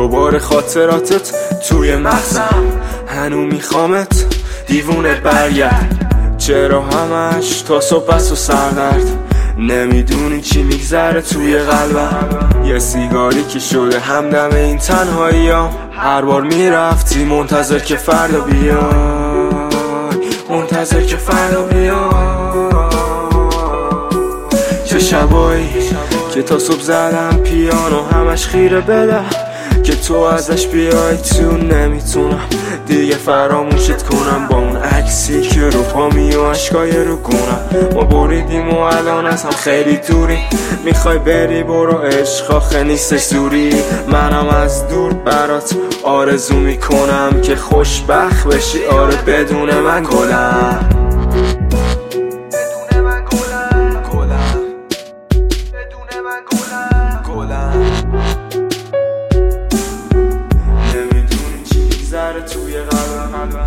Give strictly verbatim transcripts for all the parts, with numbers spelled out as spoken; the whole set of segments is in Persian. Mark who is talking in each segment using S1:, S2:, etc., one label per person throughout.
S1: دوباره خاطراتت توی مغزم، هنو میخوامت دیوونه برگرد. چرا همش تا صبح بس و سردرد، نمیدونی چی میگذره توی قلبم. یه سیگاری که شده همدم این تنهایی ها، هر بار میرفتی منتظر که فردا بیای، منتظر که فردا بیای. چه شبایی که تا صبح زدم پیانو همش خیره بده، که تو ازش بیای تو نمیتونم دیگه فراموشت کنم. با اون عکسی که رو پامی و عشقای رو گونم، ما بریدیم و الان از هم خیلی دوری. میخوای بری برو عشق آخه نیستش دوری. منم از دور برات آرزو میکنم که خوشبخت بشی، آره بدون من گلم. توی قلبم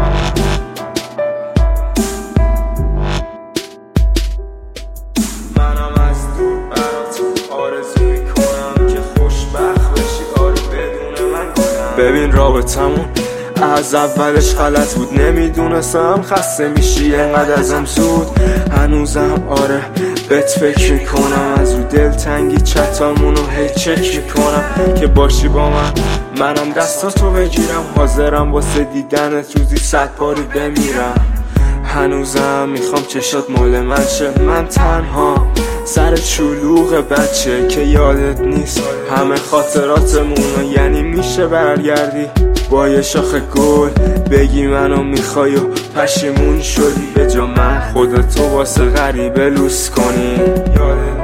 S1: منم از دور برات آرزو میکنم که خوشبخت بشی، آره بدون من گلم. ببین رابطمون از اولش غلط بود، نمیدونستم خسته میشی انقدر ازم زود. هنوزم آره بهت فکر میکنم، از رو دلتنگی چتامونو هی چک میکنم که باشی با من. منم دستاتو بگیرم، حاضرم واسه دیدنت روزی صد باری بمیرم. هنوزم میخوام چشات مال من شه، من تنها سر شلوغ بچه که یادت نیست همه خاطراتمونو. یعنی میشه برگردی با یه شاخ گل بگی منو میخوای و پشیمون شدی، به جا من خودتو واسه غریبه لوس کنی. یادت